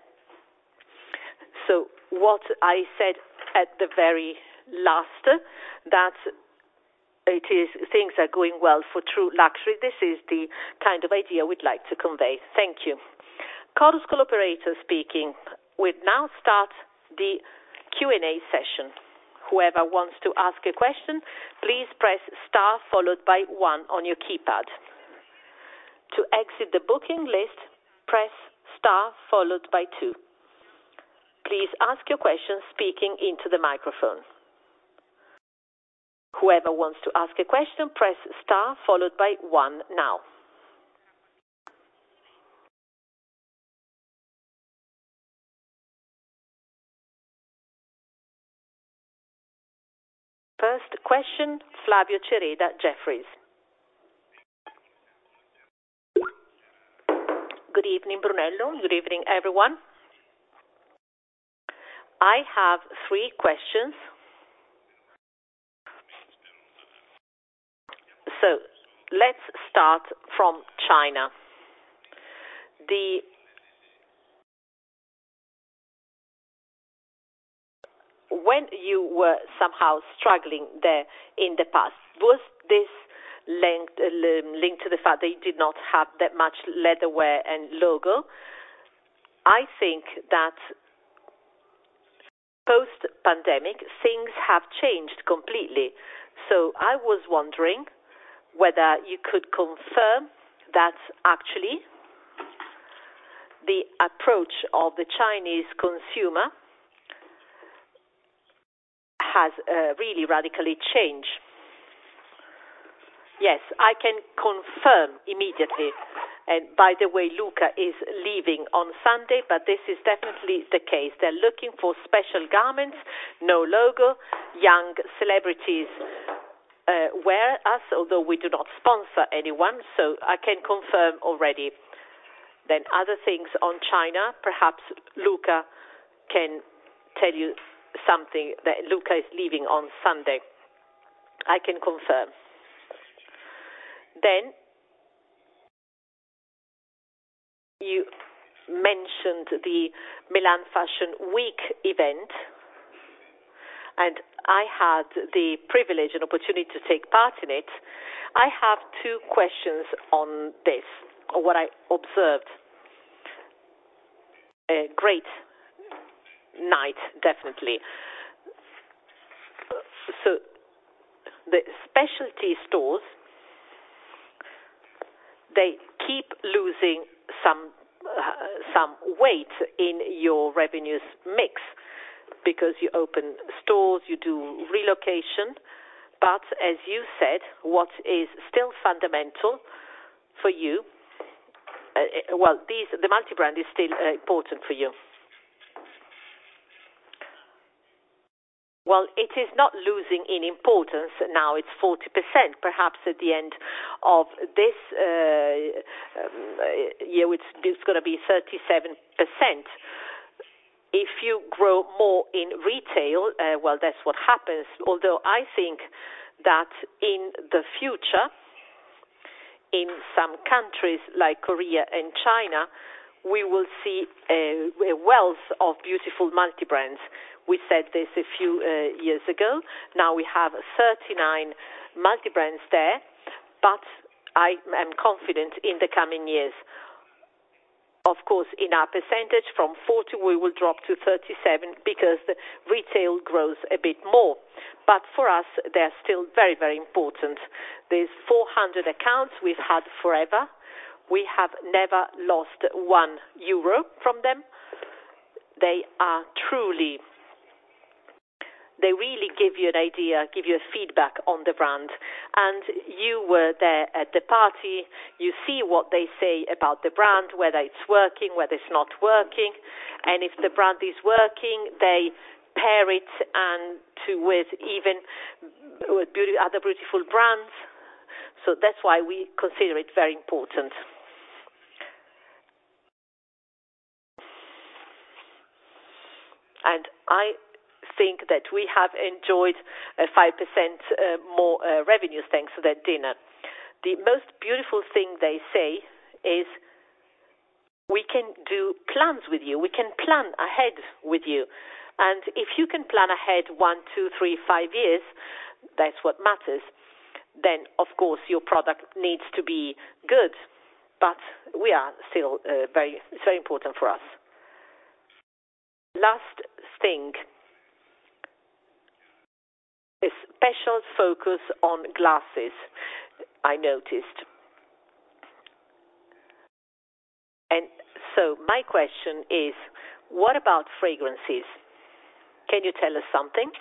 So what I said at the very last, that it is things are going well for true luxury. This is the kind of idea we'd like to convey. Thank you. Chorus Call operator speaking. We'll now start the Q and A session. Whoever wants to ask a question, please press star followed by one on your keypad. To exit the booking list, press star followed by two. Please ask your question speaking into the microphone. Whoever wants to ask a question, press star followed by one now. First question, Flavio Cereda, Jefferies. Good evening, Brunello. Good evening, everyone. I have three questions. So let's start from China. The when you were somehow struggling there in the past, was this linked, uh, linked to the fact that you did not have that much leatherware and logo? I think that post-pandemic, things have changed completely. So I was wondering whether you could confirm that actually the approach of the Chinese consumer has uh, really radically changed. Yes, I can confirm immediately. And by the way, Luca is leaving on Sunday, but this is definitely the case. They're looking for special garments, no logo. Young celebrities uh, wear us, although we do not sponsor anyone, so I can confirm already. Then other things on China, perhaps Luca can tell you something that Luca is leaving on Sunday. I can confirm. Then you mentioned the Milan Fashion Week event, and I had the privilege and opportunity to take part in it. I have two questions on this, or what I observed. A great night, definitely. So the specialty stores, they keep losing some uh, some weight in your revenues mix because you open stores, you do relocation. But as you said, what is still fundamental for you, uh, well, these, the multi-brand is still uh, important for you. Well, it is not losing in importance now. It's forty percent. Perhaps at the end of this uh, um, year, it's, it's going to be thirty-seven percent. If you grow more in retail, uh, well, that's what happens. Although I think that in the future, in some countries like Korea and China, we will see a, a wealth of beautiful multi-brands. We said this a few uh, years ago. Now we have thirty-nine multi-brands there, but I am confident in the coming years. Of course, in our percentage, from forty we will drop to thirty-seven because the retail grows a bit more. But for us, they're still very, very important. There's four hundred accounts we've had forever. We have never lost one euro from them. They are truly... They really give you an idea, give you a feedback on the brand. And you were there at the party. You see what they say about the brand, whether it's working, whether it's not working. And if the brand is working, they pair it and to with even with beauty, other beautiful brands. So that's why we consider it very important. And I think that we have enjoyed uh, five percent uh, more uh, revenues thanks to that dinner. The most beautiful thing they say is we can do plans with you. We can plan ahead with you. And if you can plan ahead one, two, three, five years, that's what matters. Then, of course, your product needs to be good. But we are still uh, very, it's very important for us. Last thing, a special focus on glasses, I noticed. And so my question is, what about fragrances? Can you tell us something?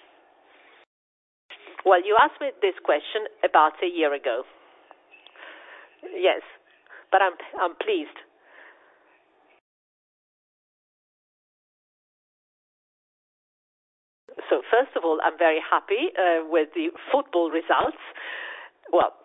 Well, you asked me this question about a year ago. Yes, but I'm, I'm pleased. So first of all, I'm very happy uh, with the football results. Well,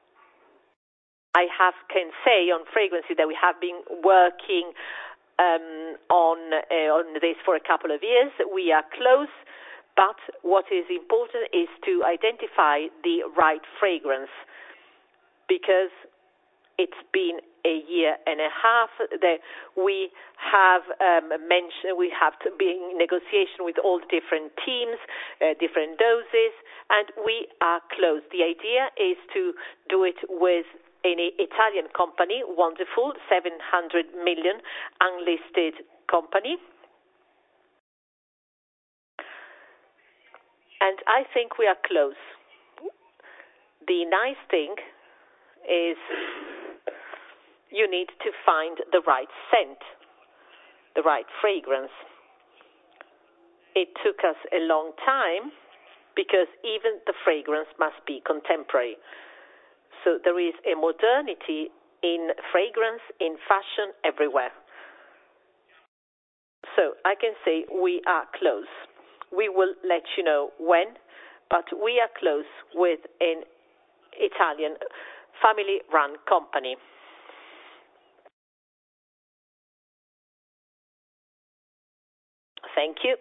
I have can say on fragrances that we have been working um, on uh, on this for a couple of years. We are close, but what is important is to identify the right fragrance, because it's been a year and a half that we have um, mentioned, we have to be in negotiation with all the different teams, uh, different doses, and we are close. The idea is to do it with an Italian company, wonderful, seven hundred million unlisted company. And I think we are close. The nice thing is you need to find the right scent, the right fragrance. It took us a long time because even the fragrance must be contemporary. So there is a modernity in fragrance, in fashion, everywhere. So I can say we are close. We will let you know when, but we are close with an Italian family-run company. Thank you.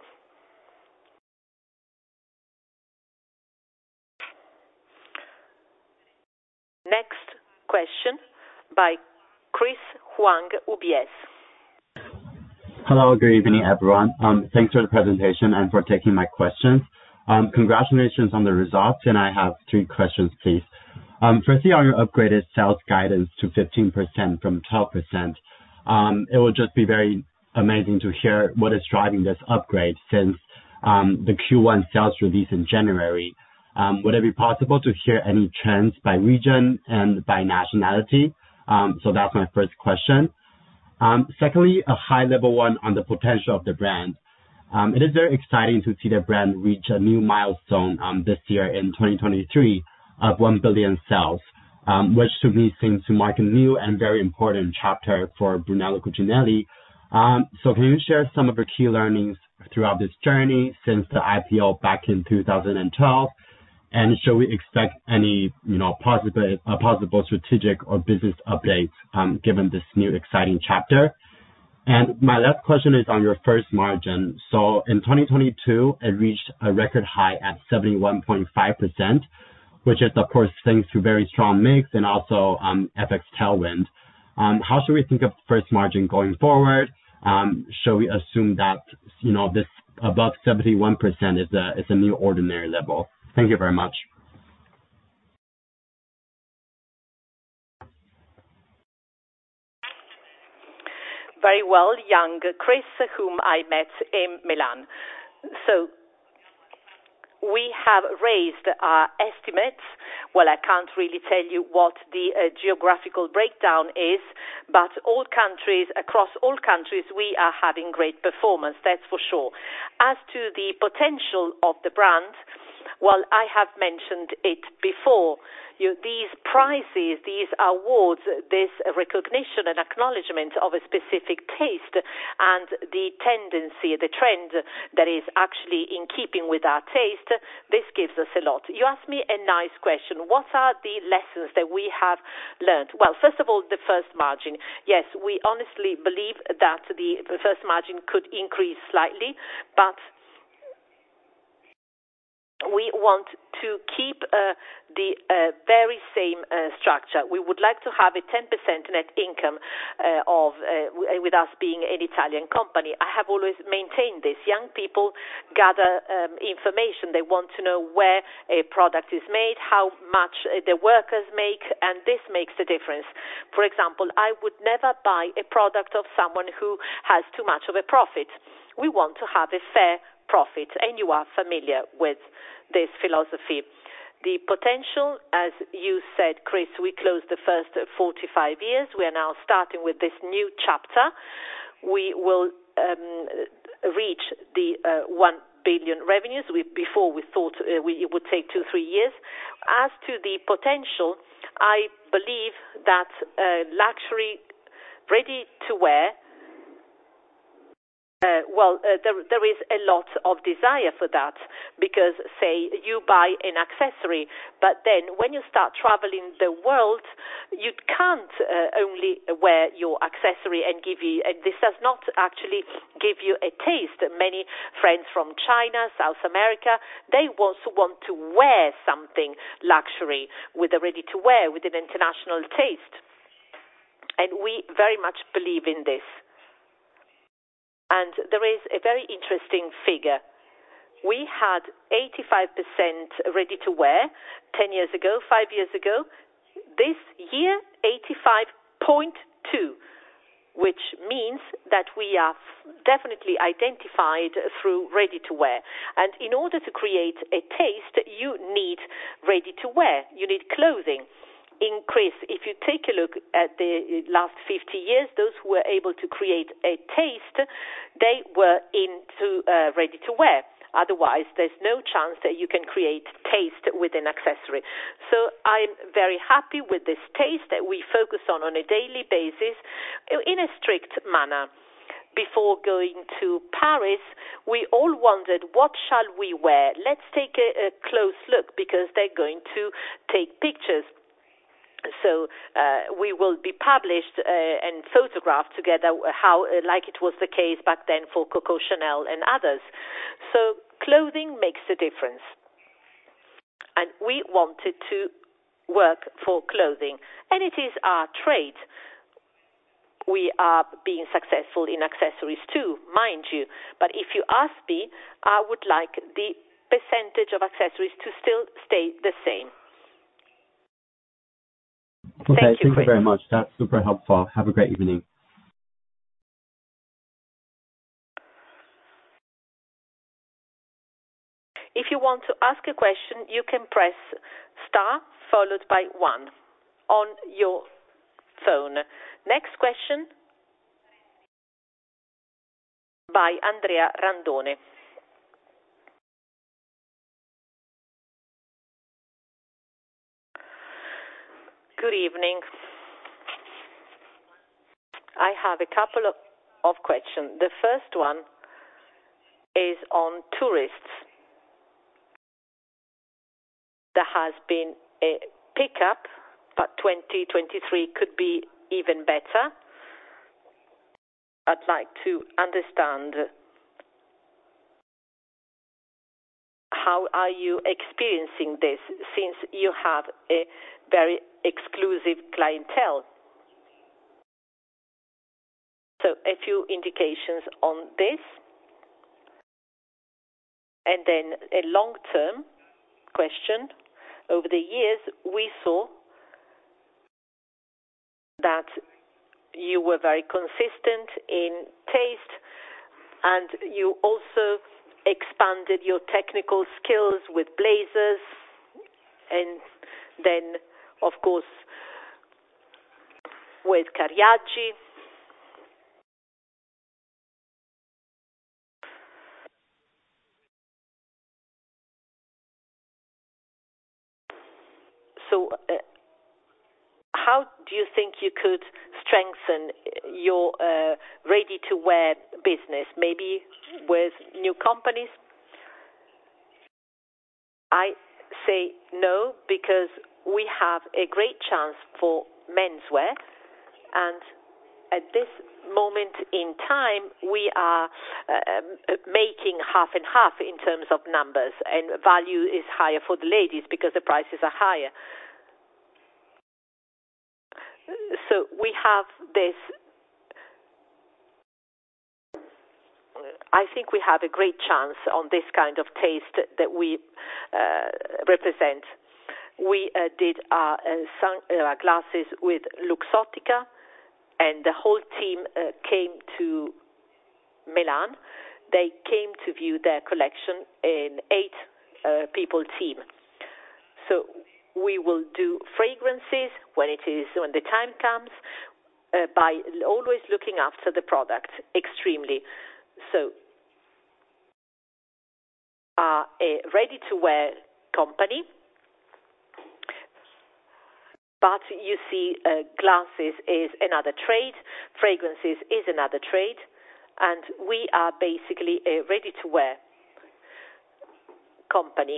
Next question by Chris Huang, U B S. Hello, good evening, everyone. Um, thanks for the presentation and for taking my questions. Um, congratulations on the results, and I have three questions, please. Um, firstly, on your upgraded sales guidance to fifteen percent from twelve percent, um, it would just be very amazing to hear what is driving this upgrade since um, the Q one sales release in January Um, would it be possible to hear any trends by region and by nationality? Um, so that's my first question. Um, secondly, a high-level one on the potential of the brand. Um, it is very exciting to see the brand reach a new milestone um, this year in twenty twenty-three of one billion sales, um, which to me seems to mark a new and very important chapter for Brunello Cucinelli. Um, so can you share some of the key learnings throughout this journey since the I P O back in two thousand twelve? And should we expect any, you know, possible, uh, possible strategic or business updates um, given this new exciting chapter? And my last question is on your first margin. So in twenty twenty-two, it reached a record high at seventy-one point five percent, which is, of course, thanks to very strong mix and also um, F X tailwind. Um, how should we think of first margin going forward? Um, should we assume that, you know, this above seventy-one percent is a, is a new ordinary level? Thank you very much. Very well, young Chris, whom I met in Milan. So we have raised our estimates. Well, I can't really tell you what the uh, geographical breakdown is, but all countries, across all countries, we are having great performance, that's for sure. As to the potential of the brand, well, I have mentioned it before. You, these prizes, these awards, this recognition and acknowledgement of a specific taste and the tendency, the trend that is actually in keeping with our taste, this gives us a lot. You asked me a nice question. What are the lessons that we have learned? Well, first of all, the first margin. Yes, we honestly believe that the first margin could increase slightly, but we want to keep uh, the uh, very same uh, structure. We would like to have a ten percent net income uh, of uh, with us being an Italian company. I have always maintained this. Young people gather um, information. They want to know where a product is made, how much uh, the workers make, and this makes a difference. For example, I would never buy a product of someone who has too much of a profit. We want to have a fair profit, and you are familiar with this philosophy. The potential, as you said, Chris, we closed the first forty-five years. We are now starting with this new chapter. We will um, reach the uh, one billion revenues. We, before we thought uh, we, it would take two, three years. As to the potential, I believe that uh, luxury, ready-to-wear, Uh, well, uh, there, there is a lot of desire for that because, say, you buy an accessory, but then when you start traveling the world, you can't uh, only wear your accessory and give you, and this does not actually give you a taste. Many friends from China, South America, they also want to wear something luxury with a ready-to-wear, with an international taste. And we very much believe in this. And there is a very interesting figure. We had eighty-five percent ready-to-wear ten years ago, five years ago. This year, eighty-five point two, which means that we are definitely identified through ready-to-wear. And in order to create a taste, you need ready-to-wear. You need clothing. Increase. If you take a look at the last fifty years, those who were able to create a taste, they were into uh, ready-to-wear. Otherwise, there's no chance that you can create taste with an accessory. So I'm very happy with this taste that we focus on on a daily basis in a strict manner. Before going to Paris, we all wondered, what shall we wear? Let's take a, a close look because they're going to take pictures. So uh, we will be published uh, and photographed together how, uh, like it was the case back then for Coco Chanel and others. So clothing makes a difference. And we wanted to work for clothing. And it is our trade. We are being successful in accessories too, mind you. But if you ask me, I would like the percentage of accessories to still stay the same. Okay, thank you, thank you very much. That's super helpful. Have a great evening. If you want to ask a question, you can press star followed by one on your phone. Next question by Andrea Randone. Good evening. I have a couple of, of questions. The first one is on tourists. There has been a pickup, but twenty twenty-three could be even better. I'd like to understand how are you experiencing this, since you have a very exclusive clientele. So a few indications on this. And then a long-term question. Over the years, we saw that you were very consistent in taste, and you also expanded your technical skills with blazers, and then, of course, with Cariaggi. So, uh, how do you think you could strengthen your uh, ready-to-wear business, maybe with new companies? I say no, because we have a great chance for menswear, and at this moment in time, we are uh, making half and half in terms of numbers, and value is higher for the ladies because the prices are higher. So we have this, I think we have a great chance on this kind of taste that we uh, represent. We uh, did our, uh, sun, uh, our glasses with Luxottica, and the whole team uh, came to Milan. They came to view their collection in eight uh, people team. So we will do fragrances when it is when the time comes, uh, by always looking after the product extremely. So, are a ready-to-wear company, but you see, uh, glasses is another trade, fragrances is another trade, and we are basically a ready-to-wear company.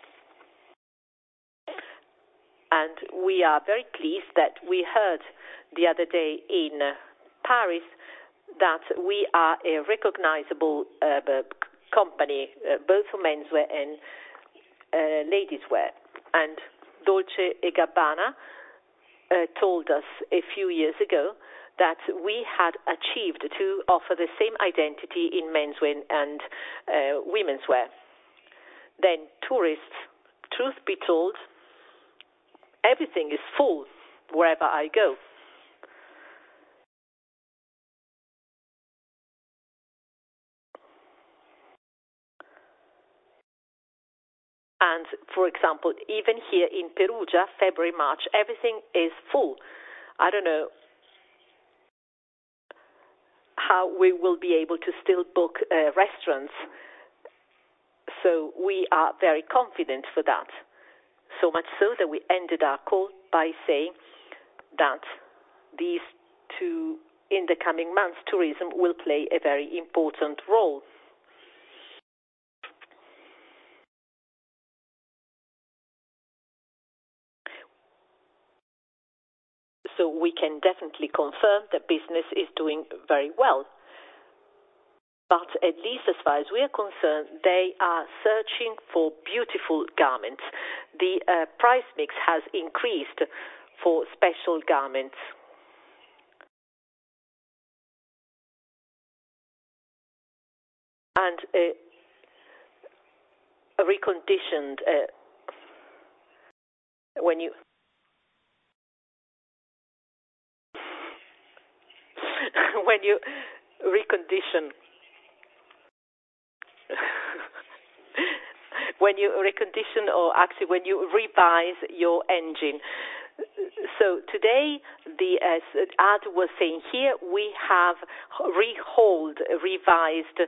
And we are very pleased that we heard the other day in Paris that we are a recognizable uh, company, uh, both for menswear and uh, ladieswear. And Dolce and Gabbana uh, told us a few years ago that we had achieved to offer the same identity in menswear and uh, womenswear. Then tourists, truth be told, everything is full wherever I go. And, for example, even here in Perugia, February, March, everything is full. I don't know how we will be able to still book uh, restaurants. So we are very confident for that. So much so that we ended our call by saying that these two, in the coming months, tourism will play a very important role. So we can definitely confirm that business is doing very well. But at least as far as we are concerned, they are searching for beautiful garments. The uh, price mix has increased for special garments. And uh, a reconditioned, uh, when you when you recondition when you recondition or actually when you revise your engine. So today, the as ad was saying here, we have rehauled, revised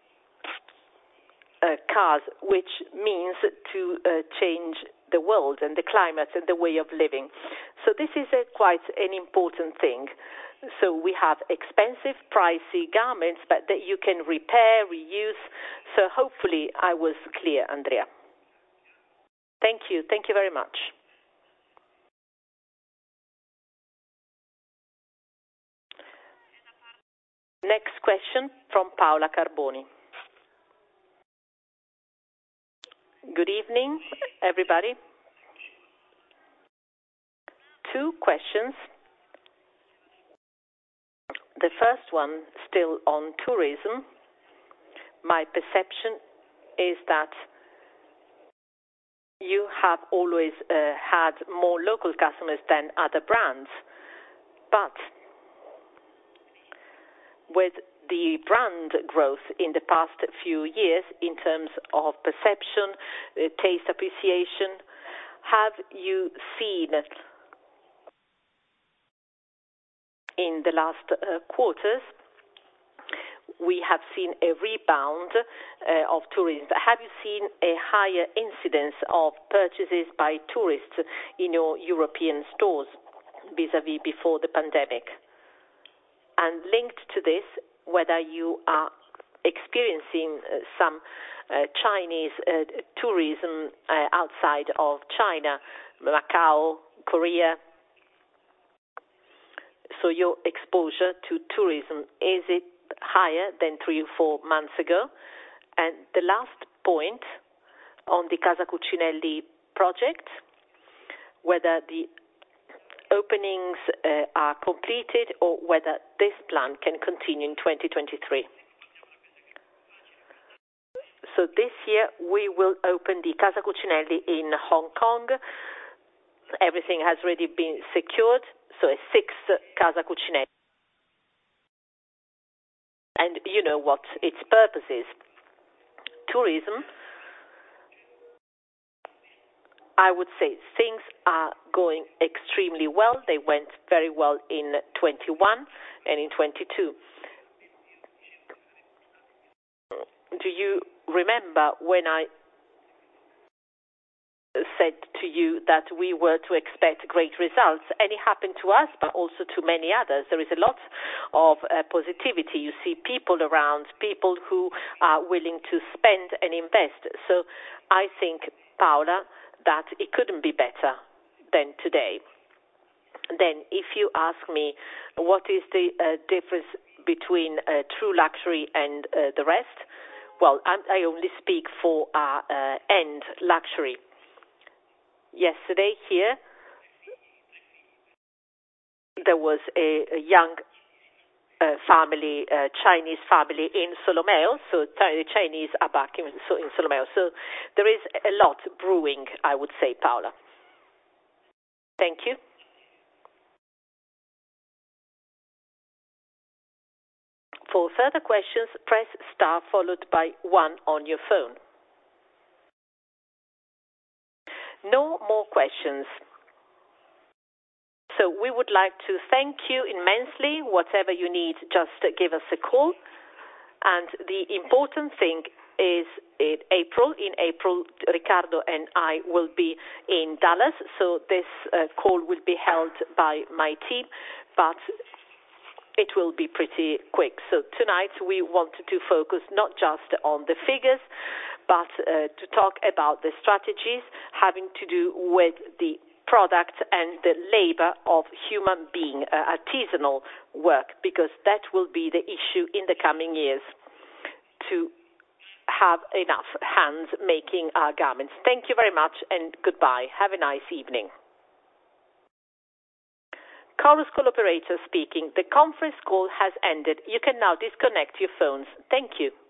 uh, cars, which means to uh, change the world and the climate and the way of living. So this is a, quite an important thing. So we have expensive, pricey garments, but that you can repair, reuse. So hopefully I was clear, Andrea. Thank you. Thank you very much. Next question from Paola Carboni. Good evening, everybody. Two questions. The first one, still on tourism. My perception is that you have always uh, had more local customers than other brands, but with the brand growth in the past few years in terms of perception, uh, taste appreciation, have you seen in the last uh, quarters, we have seen a rebound uh, of tourism. Have you seen a higher incidence of purchases by tourists in your European stores vis-à-vis before the pandemic? And linked to this, whether you are experiencing uh, some uh, Chinese uh, tourism uh, outside of China, Macau, Korea. So your exposure to tourism, is it higher than three or four months ago? And the last point on the Casa Cucinelli project, whether the openings uh, are completed or whether this plan can continue in twenty twenty-three. So this year we will open the Casa Cucinelli in Hong Kong. Everything has already been secured, so a sixth Casa Cucinelli. And you know what its purpose is. Tourism, I would say things are going extremely well. They went very well in twenty-one and in twenty-two. Do you remember when I said to you that we were to expect great results? And it happened to us, but also to many others. There is a lot of uh, positivity. You see people around, people who are willing to spend and invest. So I think, Paola, that it couldn't be better than today. Then if you ask me what is the uh, difference between uh, true luxury and uh, the rest, well, I'm, I only speak for our uh, end luxury. Yesterday here, there was a, a young uh, family, uh, Chinese family in Solomeo, so the Chinese are back in, so in Solomeo. So there is a lot brewing, I would say, Paola. Thank you. For further questions, press star followed by one on your phone. No more questions. So we would like to thank you immensely. Whatever you need, just give us a call. And the important thing is in April. In April, Riccardo and I will be in Dallas. So this uh, call will be held by my team, but it will be pretty quick. So tonight we wanted to focus not just on the figures, but uh, to talk about the strategies having to do with the product and the labor of human being, uh, artisanal work, because that will be the issue in the coming years, to have enough hands making our garments. Thank you very much and goodbye. Have a nice evening. Chorus Call operator speaking. The conference call has ended. You can now disconnect your phones. Thank you.